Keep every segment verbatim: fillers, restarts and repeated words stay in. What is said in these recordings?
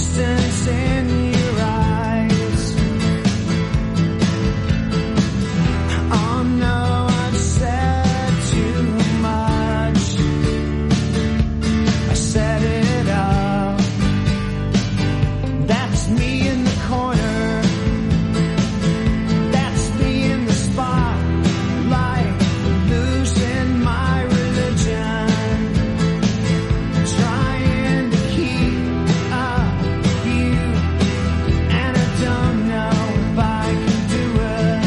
distance in your eyes. Oh no, I've said too much. I set it up. That's me in the corner. That's me in the spotlight, losing my religion. Trying to keep up with you, and I don't know if I can do it.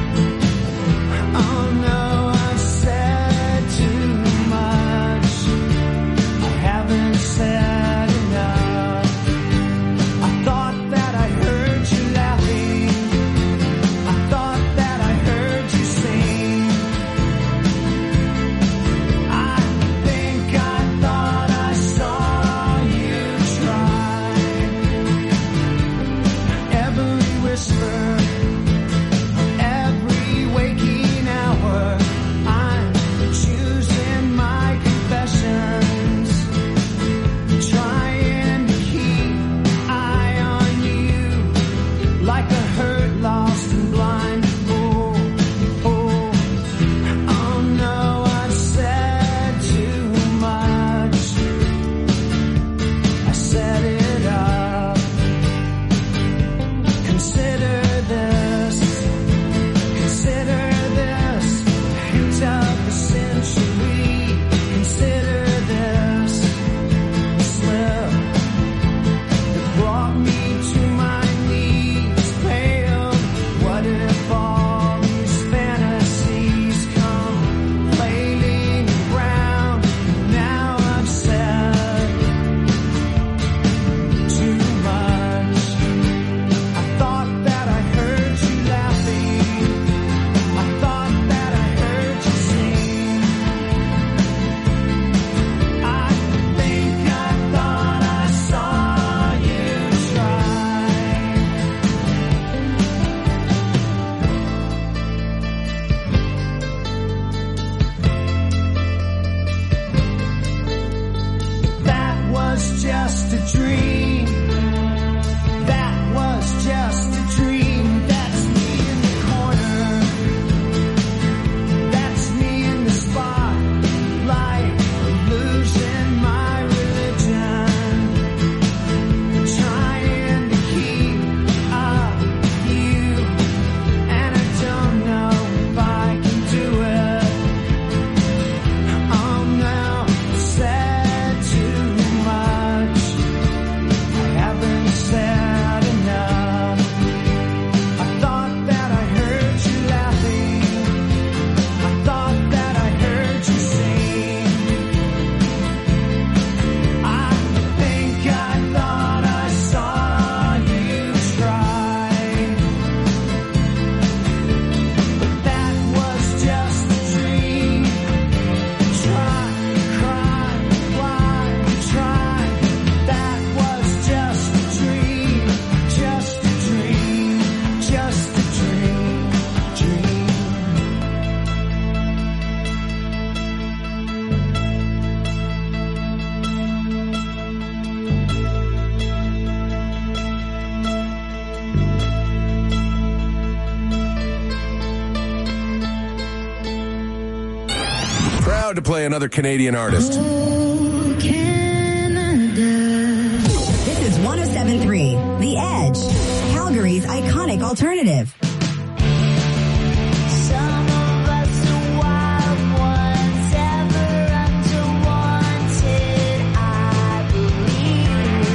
Oh no, I've said too much. I haven't said enough. I thought that I heard you laughing. I thought that I heard you sing. I think I thought I saw you try. Every whisper, every waking hour, I'm choosing my confessions. Trying to keep eye on you, like a hurt, lost and blind fool. Oh, oh no, I've said too much. I set it up. Consider this, consider this, hint of the century. Consider this slip that brought me to my knees, pale. What if all these fantasies come flailing around? Now I've said too much. I thought that I heard you laughing. I thought that I heard you sing. I think I thought I saw you try. That was just a dream. That was just a dream. That's me in the corner. That's me in the spotlight, losing my religion. Trying to keep up with you, and I don't know if I can do it. Oh no, I said too much. I haven't said enough. I thought that I heard you laughing. I thought that I heard you sing. I think I thought I saw you try. But that was just a dream. Try, cry, fly, try. That was just a dream. Just a dream. Just a dream. Dream. Proud to play another Canadian artist. This is one oh seven point three The Edge, Calgary's iconic alternative. Some of us are wild ones, ever unwanted, I believe.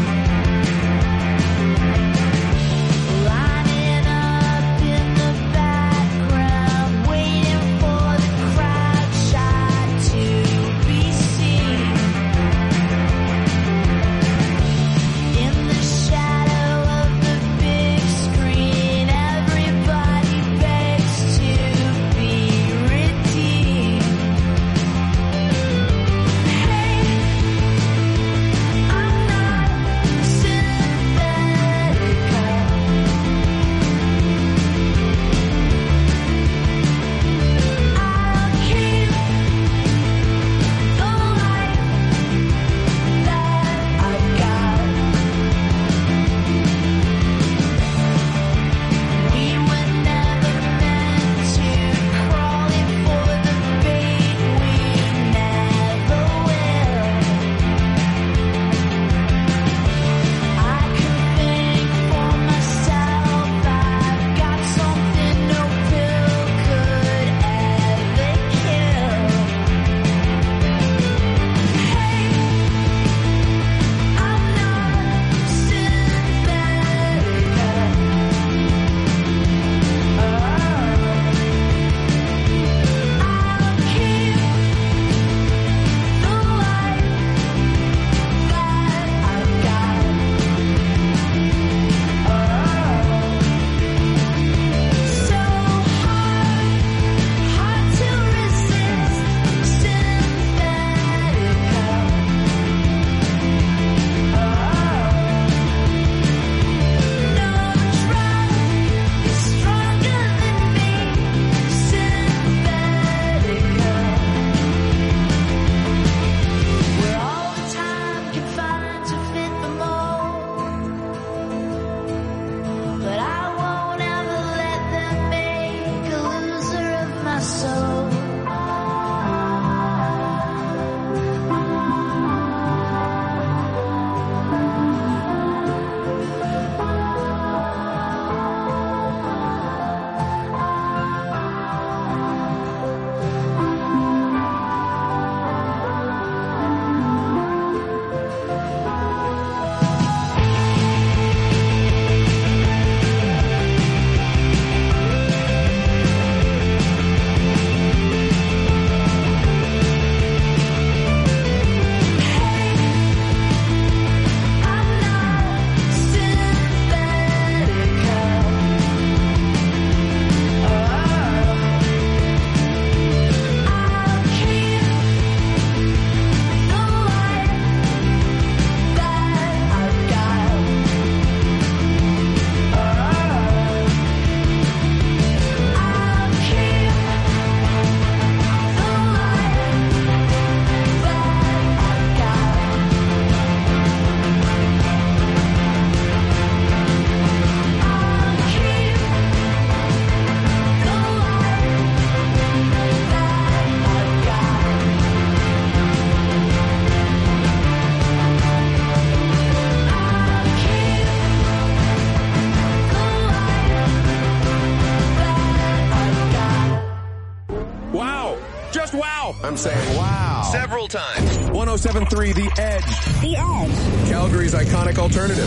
Lining up in the background, waiting for the crowd shot to be seen. In the shadow of the big screen, everybody I'm saying wow. Several times. one oh seven point three The Edge. The Edge. Calgary's iconic alternative.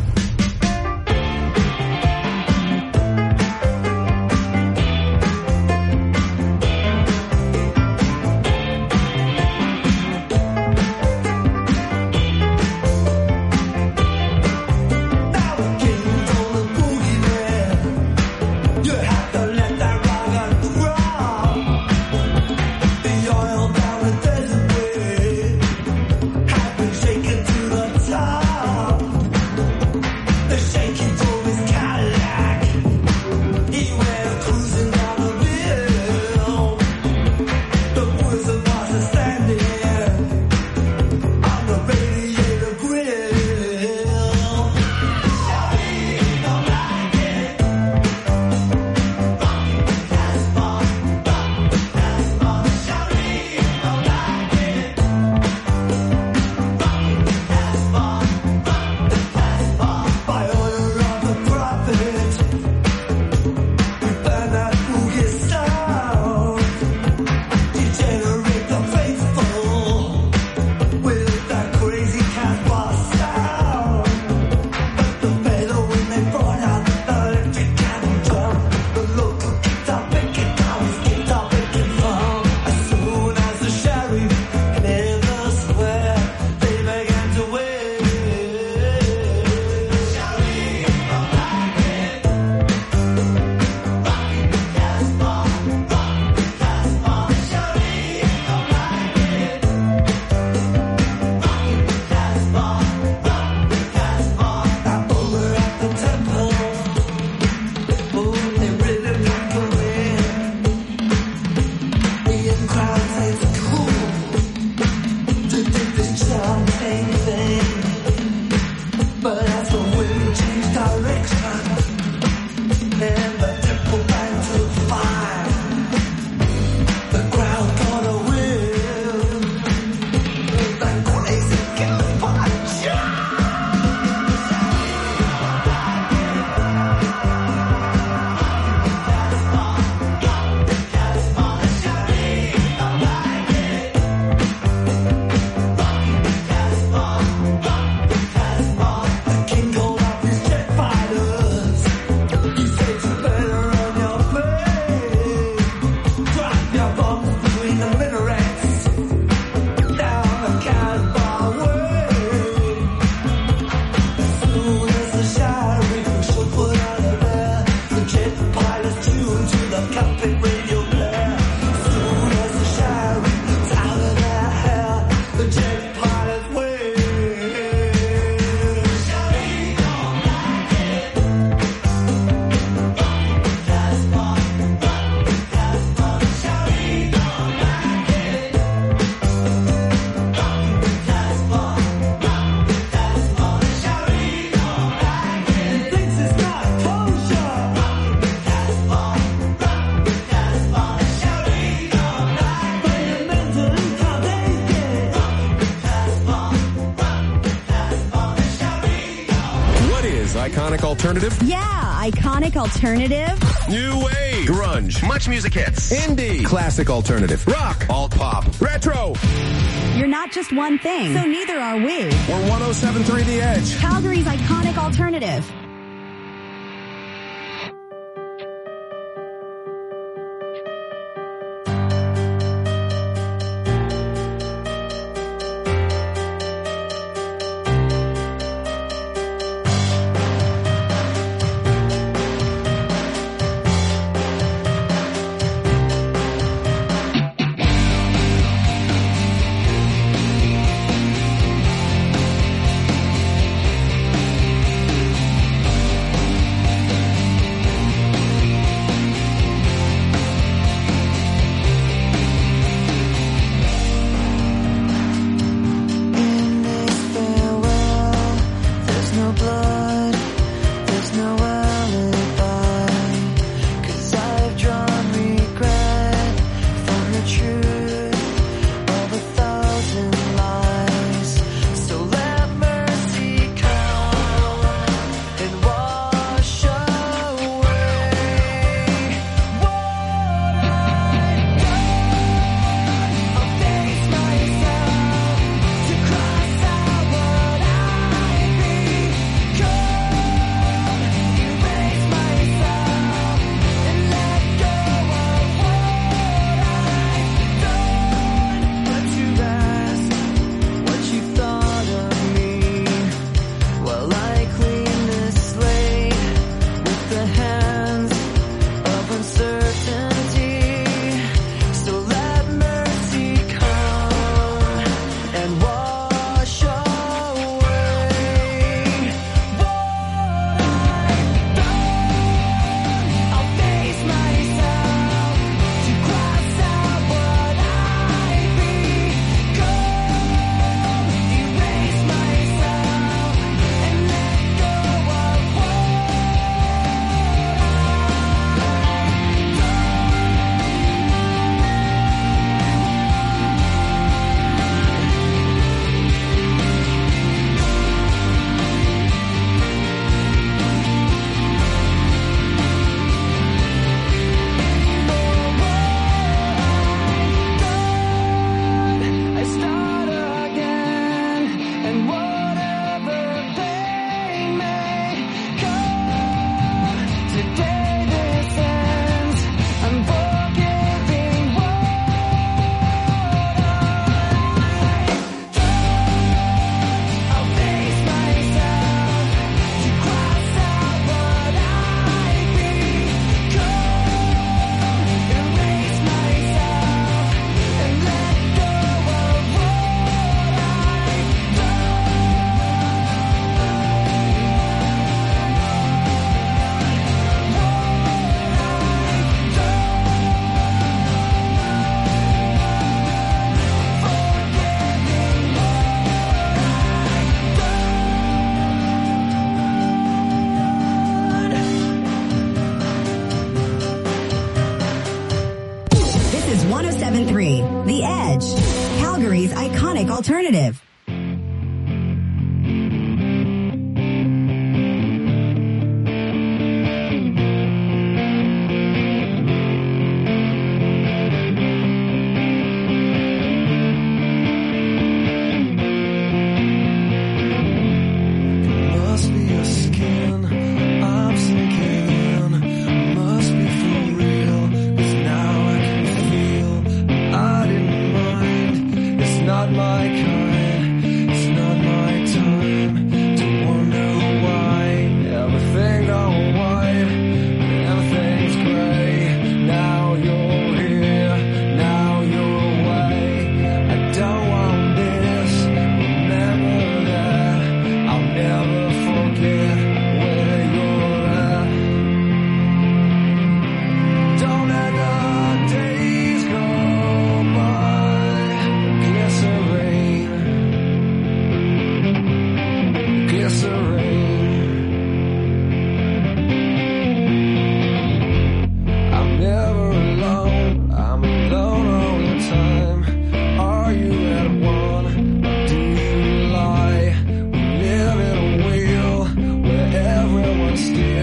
Iconic alternative? Yeah, iconic alternative. New wave. Grunge. Much music hits. Indie. Classic alternative. Rock. Alt pop. Retro. You're not just one thing, so neither are we. We're one oh seven point three The Edge. Calgary's iconic alternative.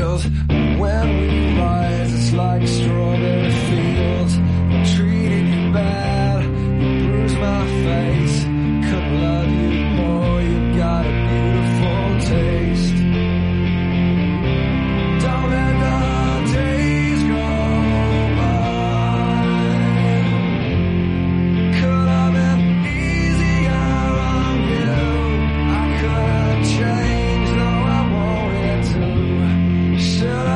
healed. When we rise, it's like a strawberry field. I treated you bad, you bruised my face. Couldn't love you more, you got a beautiful taste. Don't let the days go by. Could have been easier on you. I could have changed, though I wanted to. Should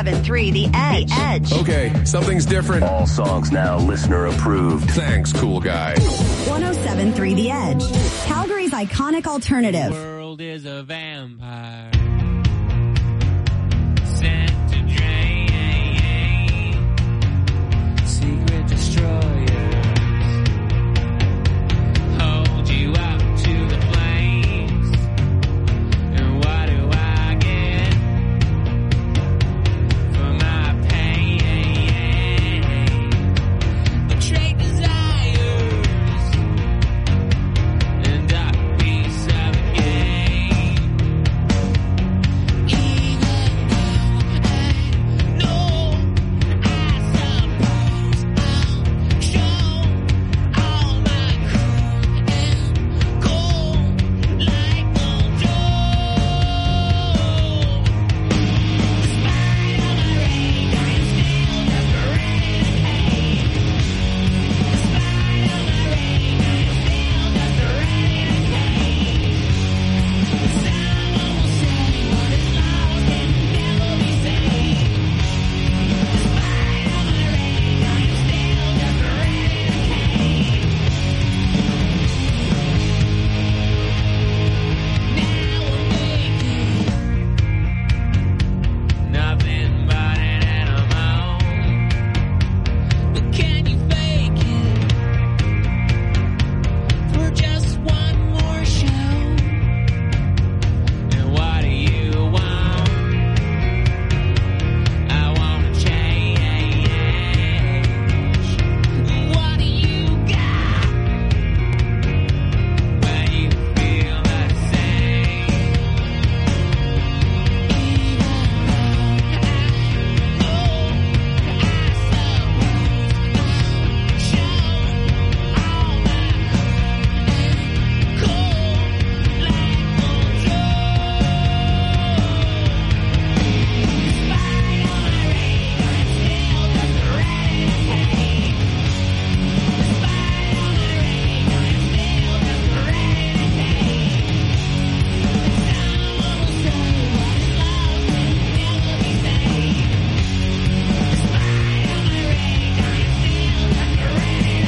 seven three The Edge. The Edge. Okay, something's different. All songs now listener approved. Thanks, cool guy. one oh seven point three The Edge. Calgary's iconic alternative. The world is a vampire sent to drain. Secret destroyers hold you up to the flames. And what do I get for my pain? Betrayed desires and a piece of a game. Even though I know, I suppose I'll show all my crew and go like no joke. Despite all my rage, I am still just ready to hate. Despite all my rage, I am still just ready to hate. Someone will say what is lost can never be saved. Despite all my rage, I am still just ready to hate. Now I'm making nothing but an animal. But can you fake it for just one more show? And what do you want? I wanna change. What do you got when you feel the same? Even though I know, I suppose I'll show all my cold like no joke. Despite all my rage, I'm still just ready to hate. Despite all my rage, I'm still just ready to hate. Someone will say what is lost can never be saved. Despite all my rage, I'm still just ready to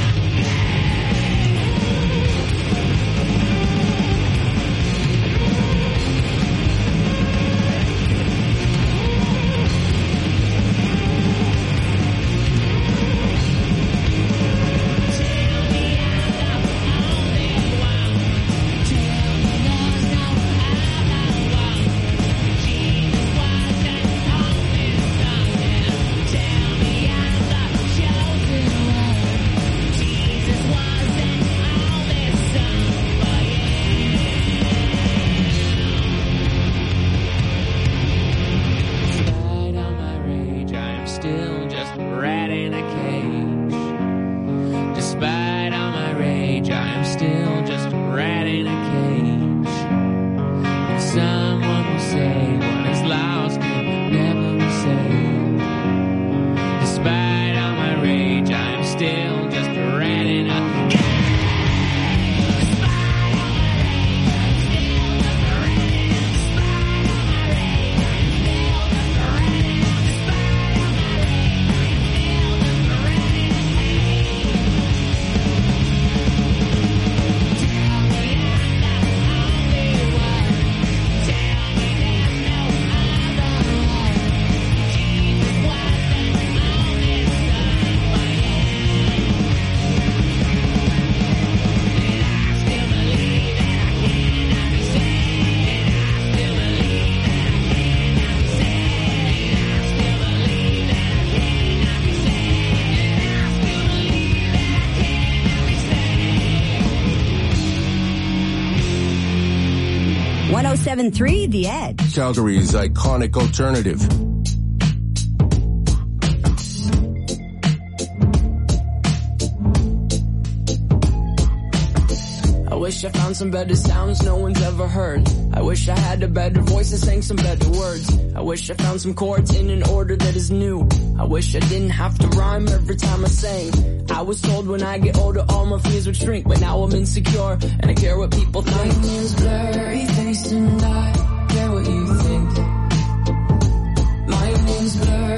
Despite all my rage, I am still just a rat in a cage. Despite all my rage, I am still just a rat in a cage. And someone will say what is lost can never be saved. Despite all my rage, I am still just a rat in a cage. Despite all my rage, I'm still just a rat in a Despite all my rage, I'm still just a rat in a Despite all my rage, I'm still just a rat in a cage. Tell me I'm not the only one. Tell me there's no other one. Jesus wasn't on this sun for you. And I still believe that I cannot be saved. And I still believe that I cannot be saved. And I still believe that I cannot be saved. And I still believe that I cannot be saved. one oh seven point three The Edge. Calgary's iconic alternative. I wish I found some better sounds no one's ever heard. I wish I had a better voice and sang some better words. I wish I found some chords in an order that is new. I wish I didn't have to rhyme every time I sang. I was told when I get older all my fears would shrink, but now I'm insecure and I care what people think. My name's blurry face and I care what you think. My name's blurry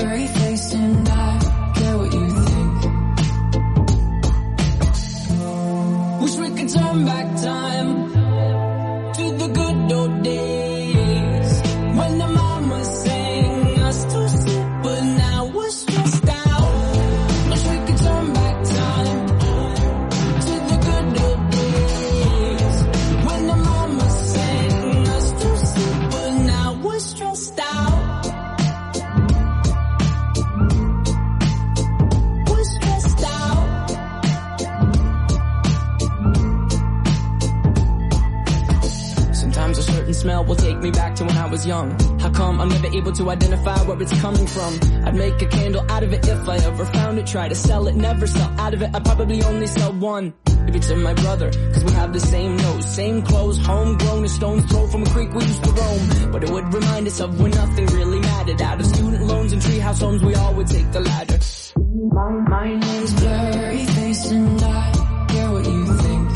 certain smell will take me back to when I was young. How come I'm never able to identify where it's coming from? I'd make a candle out of it if I ever found it. Try to sell it, never sell out of it. I'd probably only sell one. Maybe to my brother, cause we have the same nose, same clothes, homegrown, a stone's throw from a creek we used to roam. But it would remind us of when nothing really mattered. Out of student loans and treehouse homes, we all would take the ladder. My, my name's Blurry Face and I care what you think.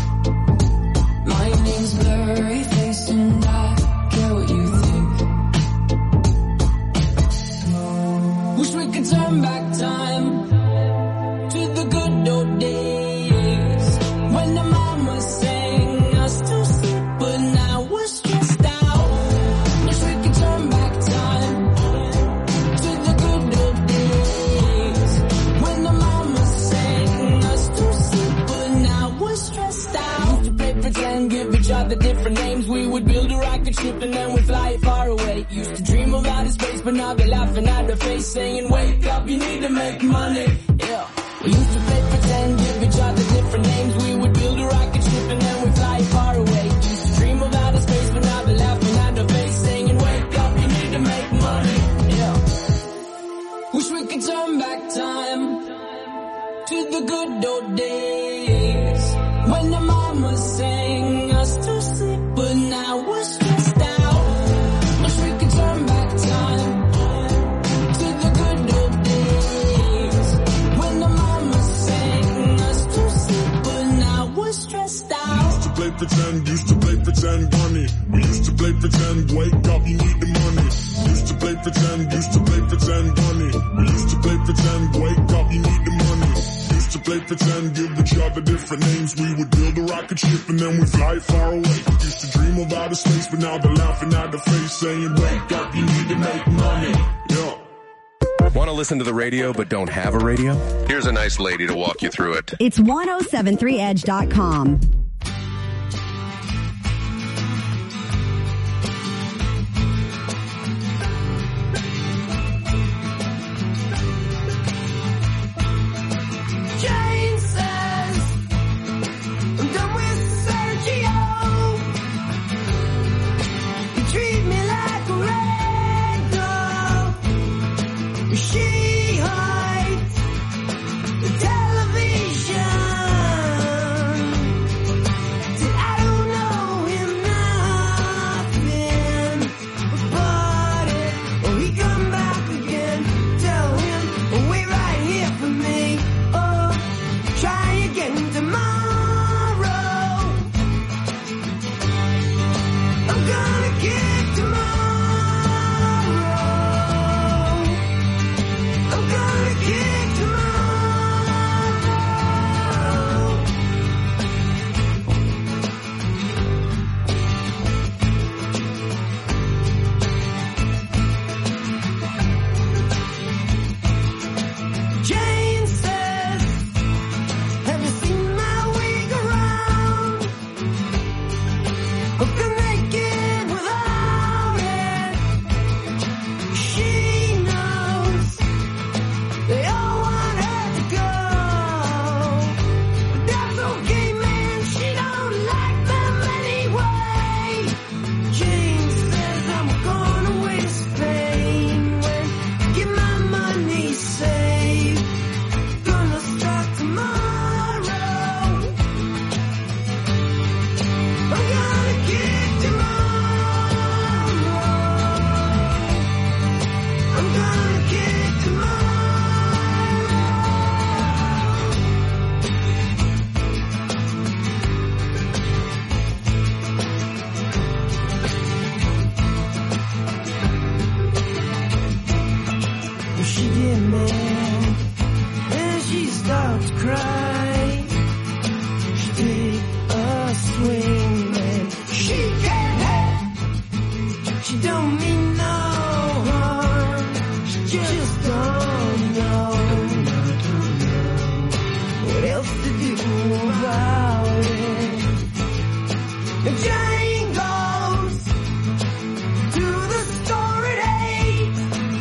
My name's Blurry Face and I care what you think. Wish we could turn back time to the good old days when the mama sang us to sleep, but now we're stressed out. Wish we could turn back time to the good old days when the mama sang us to sleep, but now we're stressed out. We used to play pretend, give each other different names. We would build a rocket ship and then we'd fly it far away. Used to dream of outer space, but now they're laughing at our face, saying, wake up, you need to make money. Yeah. We used to play pretend, give each other different names. We would build a rocket ship and then we'd fly far away. Used to dream of outer space, but now they're laughing at our face, saying, wake up, you need to make money. Yeah. Wish we could turn back time to the good old days when the mama sang us to sleep, but now we're stressed out. Wish we could turn back time to the good old days when the mama sang us to sleep, but now we're stressed out. Used to play pretend, used to play pretend, bunny. We used to play pretend, wake up, you need the money. Used to play pretend, used to play pretend, bunny. We used to play pretend, wake up, you need the money. Used to play pretend, give each other different names. We would build a rocket ship and then we'd fly far away. Used to dream of outer space, but now they're laughing at the face, saying, wake up, you need to make money. Yeah. Want to listen to the radio but don't have a radio? Here's a nice lady to walk you through it. It's ten seventy-three edge dot com. Jane says, I'm done with Sergio. You treat me like a rag doll. She hides the television. Said I don't know him nothing about it. Oh, he come back again. Tell him, oh, wait right here for me. Oh, try again tomorrow. I'm gonna kick tomorrow. I'm gonna kick tomorrow. Jane says, have you seen my wig around? Hope can make it without it. She knows they all want her to go. But that's okay, man, she don't like them anyway. Jane says I'm gonna waste pain when I get my money saved. Gonna start tomorrow. I'm gonna kick tomorrow. I'm gonna kick tomorrow. She get mad and she starts crying. She take a swing and she can't help. She don't mean no harm. She just don't know what else to do about it. And Jane goes to the store at eight.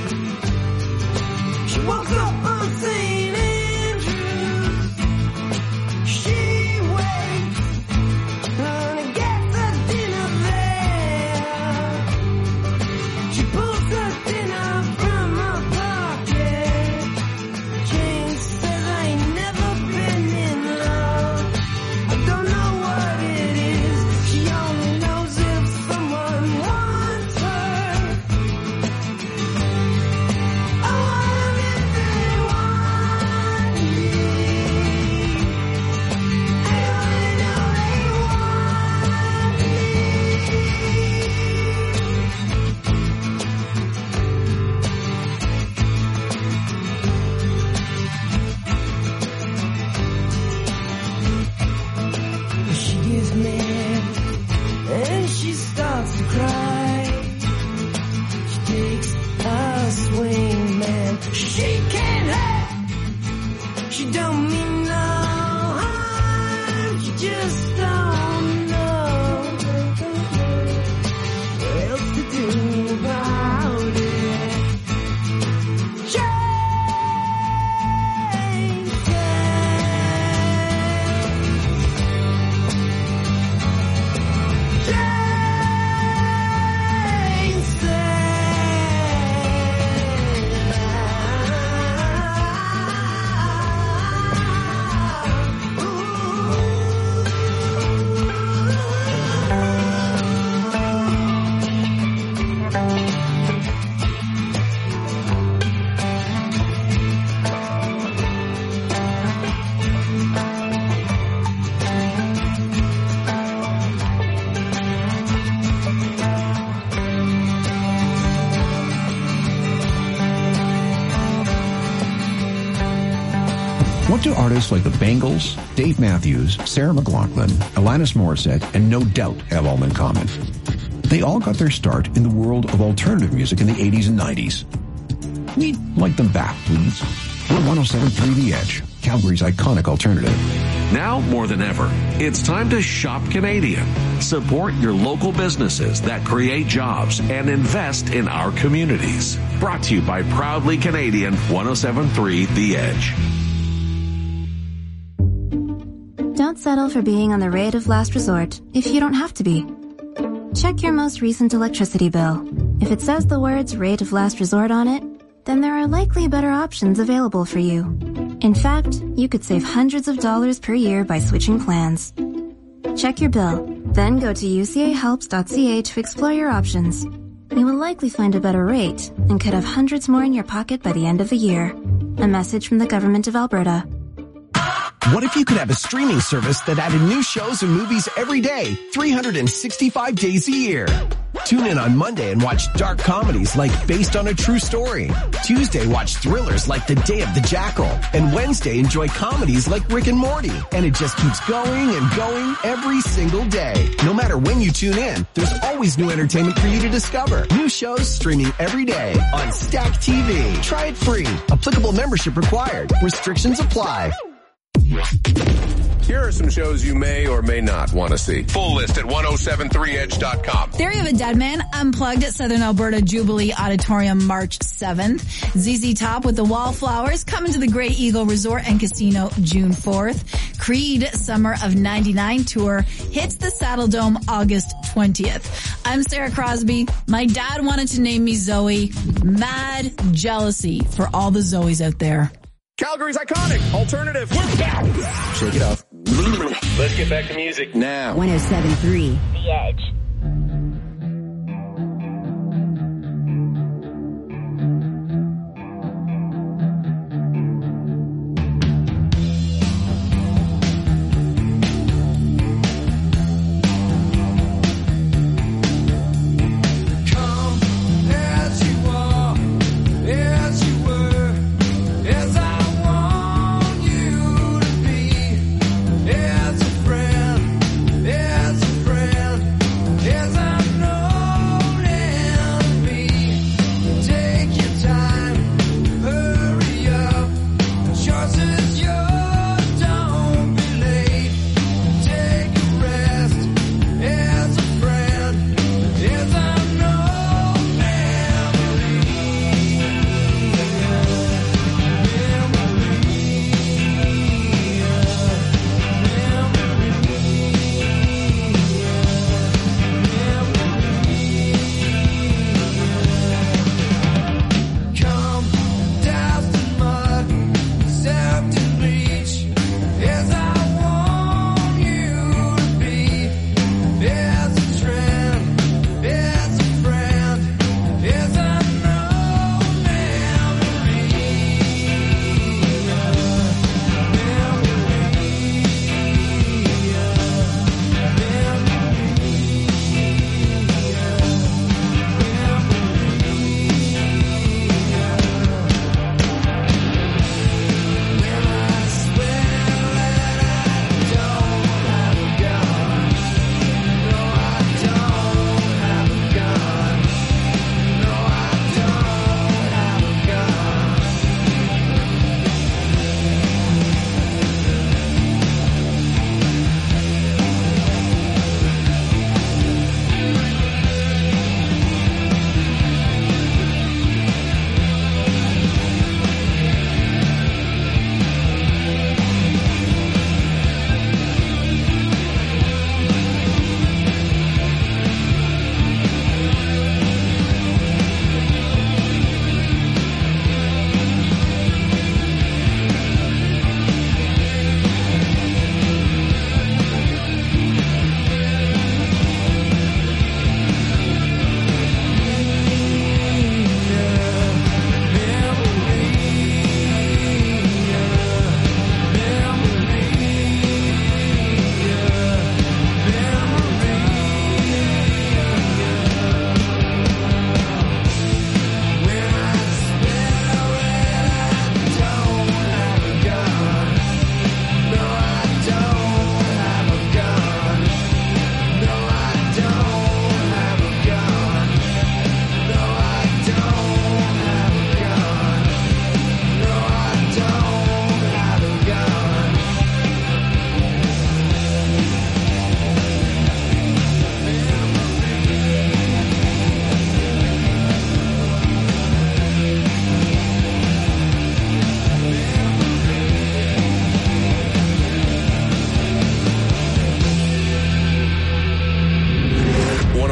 She walks up on Saint Andrews. She waits and gets a dinner there. What do artists like the Bangles, Dave Matthews, Sarah McLachlan, Alanis Morissette, and No Doubt have all in common? They all got their start in the world of alternative music in the eighties and nineties. We'd like them back, please. We're one oh seven point three The Edge, Calgary's iconic alternative. Now more than ever, it's time to shop Canadian. Support your local businesses that create jobs and invest in our communities. Brought to you by Proudly Canadian, one oh seven point three The Edge. Don't settle for being on the rate of last resort if you don't have to be. Check your most recent electricity bill. If it says the words rate of last resort on it, then there are likely better options available for you. In fact, you could save hundreds of dollars per year by switching plans. Check your bill, then go to u c a helps dot c a to explore your options. You will likely find a better rate and could have hundreds more in your pocket by the end of the year. A message from the Government of Alberta. What if you could have a streaming service that added new shows and movies every day, three hundred sixty-five days a year? Tune in on Monday and watch dark comedies like Based on a True Story. Tuesday, watch thrillers like The Day of the Jackal. And Wednesday, enjoy comedies like Rick and Morty. And it just keeps going and going every single day. No matter when you tune in, there's always new entertainment for you to discover. New shows streaming every day on Stack T V. Try it free. Applicable membership required. Restrictions apply. Here are some shows you may or may not want to see. Full list at ten seventy-three edge dot com. Theory of a Dead Man Unplugged at Southern Alberta Jubilee Auditorium March seventh. Z Z Top with the Wallflowers coming to the Grey Eagle Resort and Casino June fourth. Creed Summer of ninety-nine tour hits the Saddle Dome August twentieth. I'm Sarah Crosby. My dad wanted to name me Zoe. Mad jealousy for all the Zoes out there. Calgary's iconic alternative. We're back. Shake it off. Let's get back to music now. one oh seven point three The Edge. As a friend,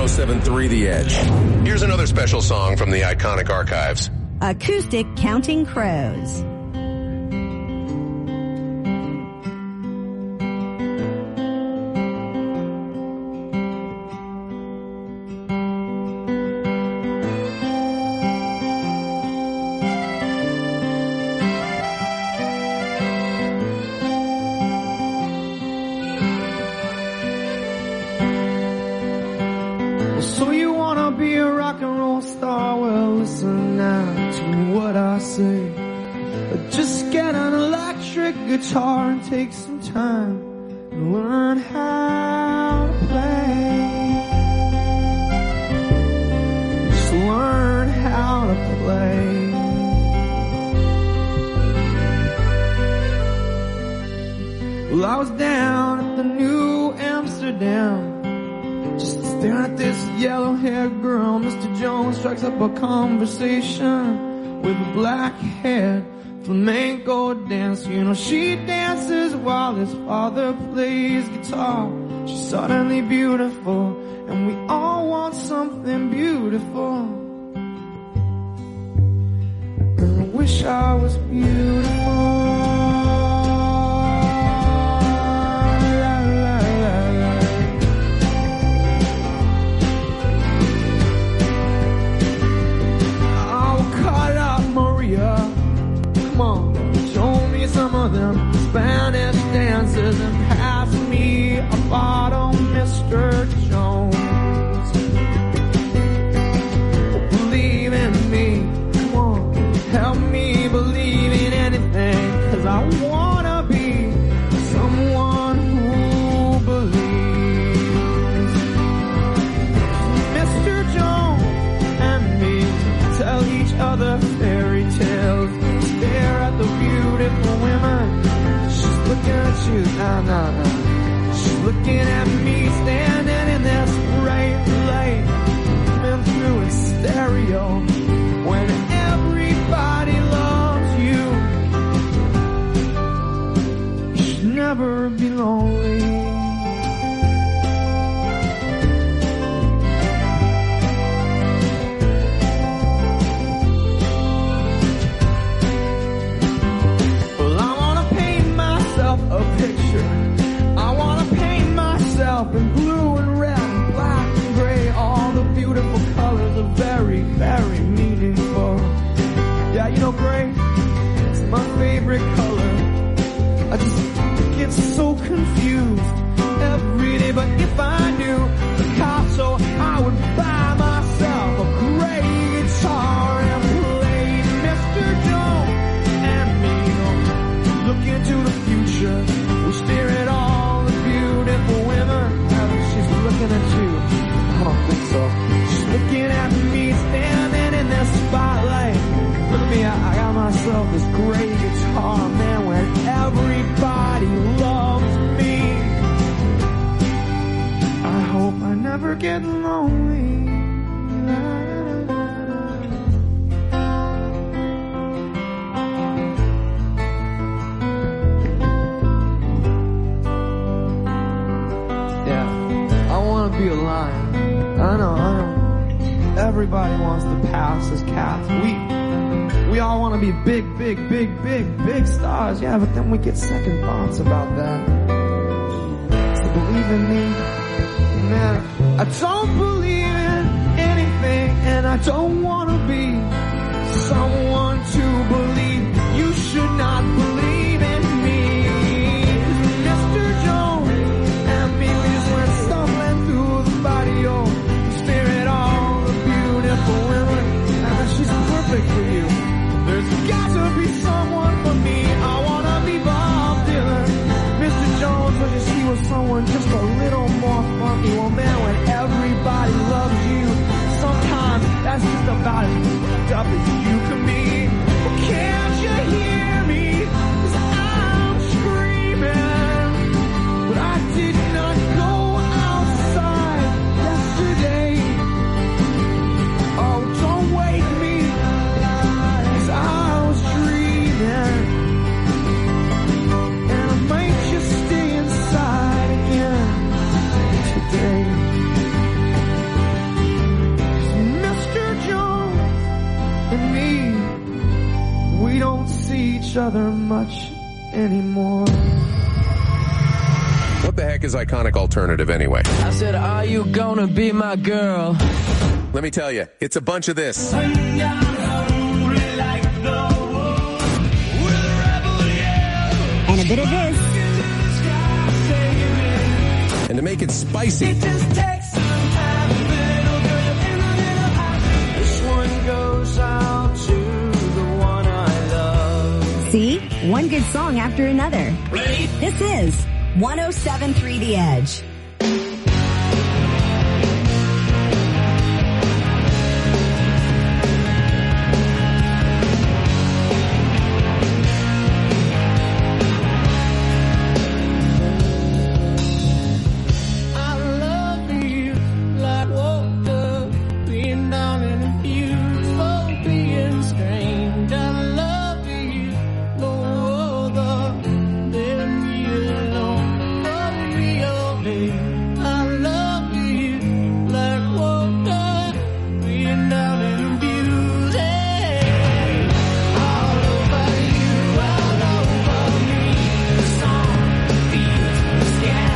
oh seven three The Edge. Here's another special song from the iconic archives. Acoustic Counting Crows. So you wanna be a rock and roll star? Well, listen now to what I say. Just get an electric guitar and take some time and learn how to play. Just learn how to play. Well, I was down at the New Amsterdam, staring at this yellow-haired girl. Mister Jones strikes up a conversation with a black-haired flamenco dancer. You know, she dances while his father plays guitar. She's suddenly beautiful, and we all want something beautiful. And I wish I was beautiful. Come on, show me some of them Spanish dances and pass me a bottle, Mister Jones. Believe in me, come on, help me believe in anything, 'cause I wanna be someone who believes. Mister Jones and me tell each other fairy tales, stare at the beautiful women. She's looking at you, nah, nah, nah. She's looking at me, standing in this bright light, coming through in stereo. When everybody loves you, you should never be lonely. A picture. I wanna paint myself in blue and red and black and gray. All the beautiful colors are very, very meaningful. Yeah, you know gray? It's my favorite color. I just get so confused every day. But if I knew Picasso, I would buy myself a gray guitar and play Mister Jones and me. Look into the future, we stare at all the beautiful women. She's looking at you, I don't think so. She's looking at me, standing in this spotlight. Look at me, I, I got myself this great guitar, man, when everybody loves me. I hope I never get lonely. Be a lion. I know, I know. Everybody wants to pass as cats. We, we all want to be big, big, big, big, big stars. Yeah, but then we get second thoughts about that. So believe in me, man. I don't believe in anything, and I don't want to be someone to believe. You should not believe in me. Mister Jones and me, we just went stumbling through the barrio. Stare at all the beautiful women. Ah, she's perfect for you. There's got to be someone for me. I wanna be Bob Dylan. Mister Jones, I just he was someone just a little more funky. Well, man, when everybody loves you, sometimes that's just about as fucked up as you can be. Well, can't you hear me? 'Cause I'm screaming, but I did not go outside yesterday. Oh, don't wake me, 'cause I was dreaming, and I might just stay inside again today. each other much anymore. What the heck is Iconic Alternative anyway? I said, are you gonna be my girl? Let me tell you, it's a bunch of this. And a bit of this. And to make it spicy, This one goes out to the one I love. See? One good song after another. This is one oh seven point three The Edge. I love you like water being down in a beautiful being strange. I love you no other than me alone for real, babe. I love you like water being down in a beauty. All over you, all over me. The song feels the sky.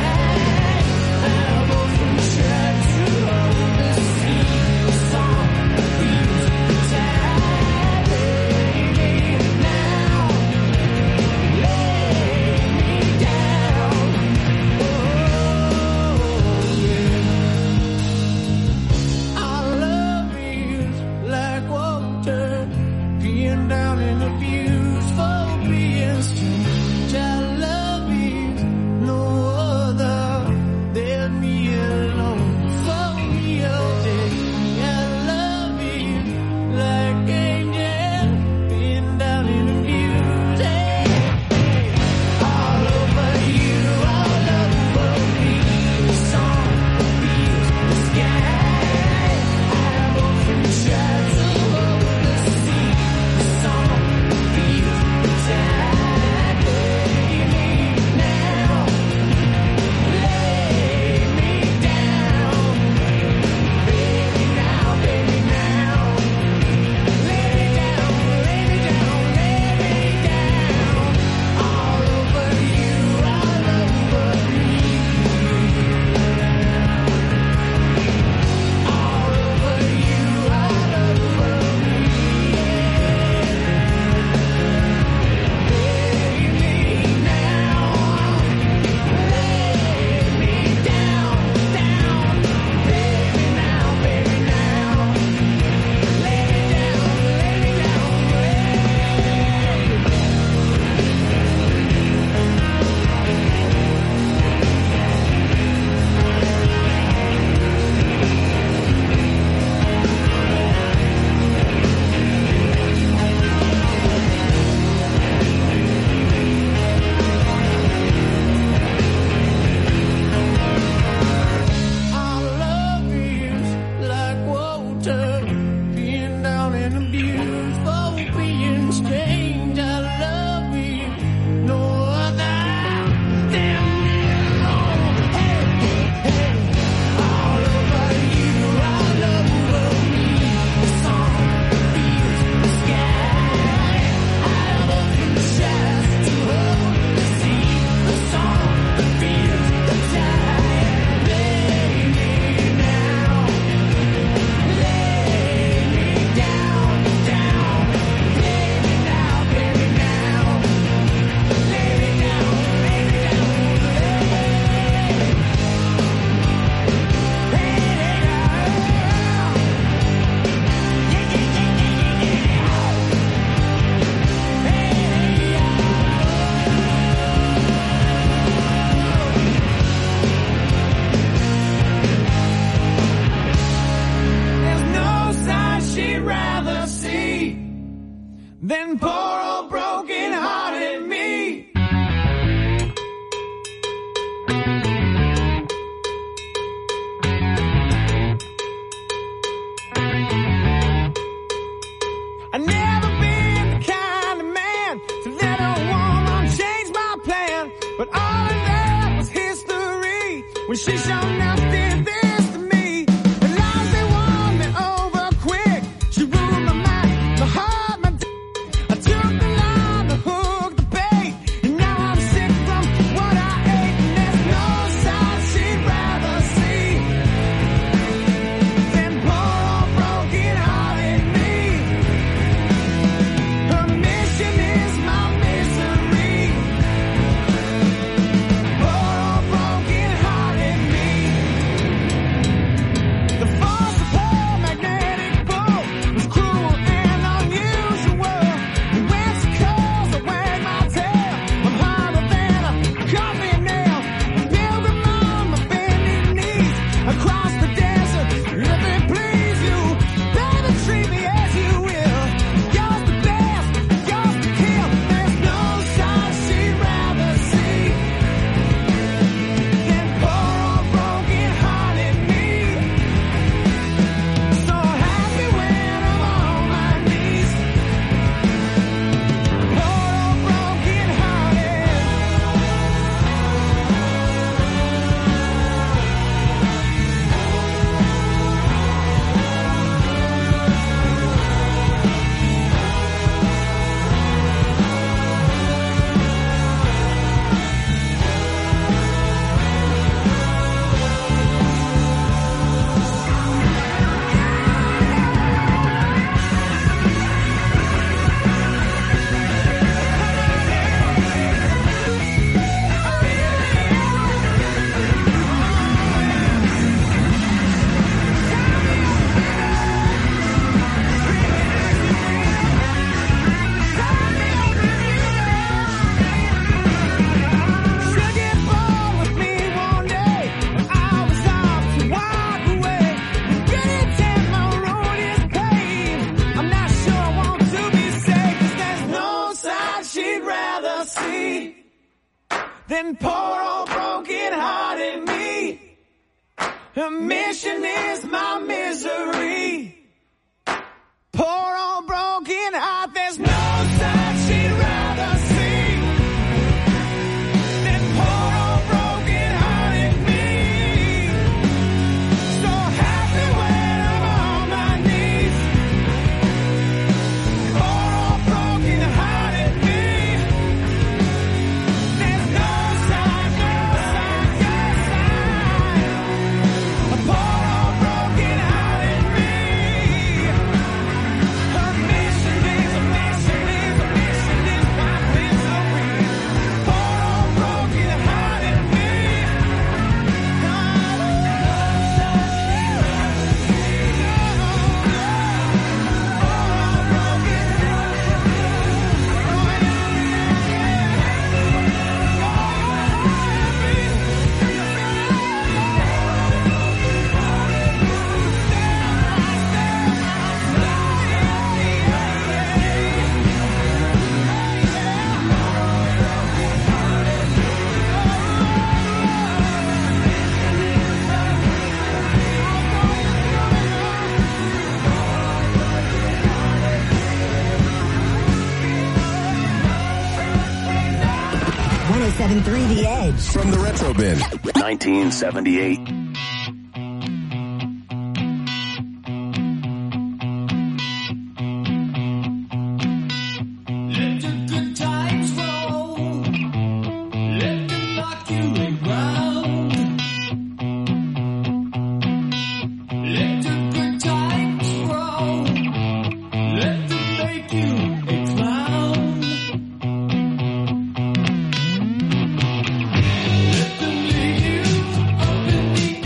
Down in a beautiful being strange. I love you no other than me alone for me all day. I love you like angel being down in a beauty. All over you, all over me. The song feels the sky. I've often tried to hold the sea. The song feels the tide. Lay me now, lay me down. Baby now, baby now. Lay me down, lay me down, lay me down. All over you, all over me. All over you, all over me. Lay me now, lay me down, down. Baby now, baby now. Lay me down, lay me down, I love you like water being down in a beautiful being strange. I love you no other than me alone. Hey, hey, all over you, all over me. The song feels the sky. I've often tried to hold the sea. The song feels the tide. Lay me now, lay me down, down. Lay me now, baby now. Lay me down, lay me down, lay me There's no sign she'd rather see than poor old broken-hearted me. I've never been the kind of man to let a woman change my plan, but all of that was history when she showed enough did this to me. The lies they won me over quick. She ruled my mind, my heart, my d- I took then poor old broken hearted me. A mission is my misery. Poor old broken heart, there's no sight she'd rather see than poor old broken hearted me. So happy when I'm on my knees. Poor old broken hearted me. There's no sign, no sign, no sign. A poor old broken hearted me. A mission is a mission is a mission is my misery. Poor old broken hearted me. one oh seven point three The Edge. From the Retro Bin. nineteen seventy-eight. Let the good times roll. Let them knock you around. Let the good times roll. Let them make you a clown. Let them leave you up in the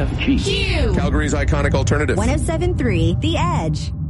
F G. Calgary's iconic alternative. one oh seven point three The Edge.